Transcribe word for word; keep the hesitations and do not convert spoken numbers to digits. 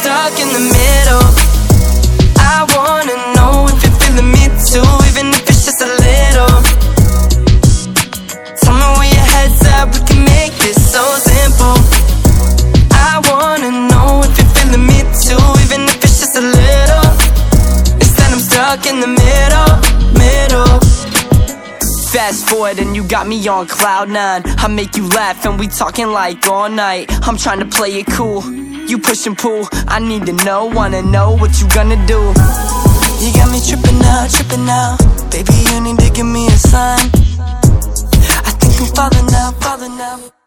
stuck in the middle. I wanna know if you're feeling me too, even if it's just a little. Tell me where your head's at, we can make this so simple. I wanna know if you're feeling me too, even if it's just a little. Instead I'm stuck in the middle, middle. Fast forward and you got me on cloud nine. I make you laugh and we talking like all night. I'm trying to play it cool, you push and pull. I need to know, wanna know what you gonna do. You got me tripping out, tripping out. Baby, you need to give me a sign. I think I'm falling out, falling out.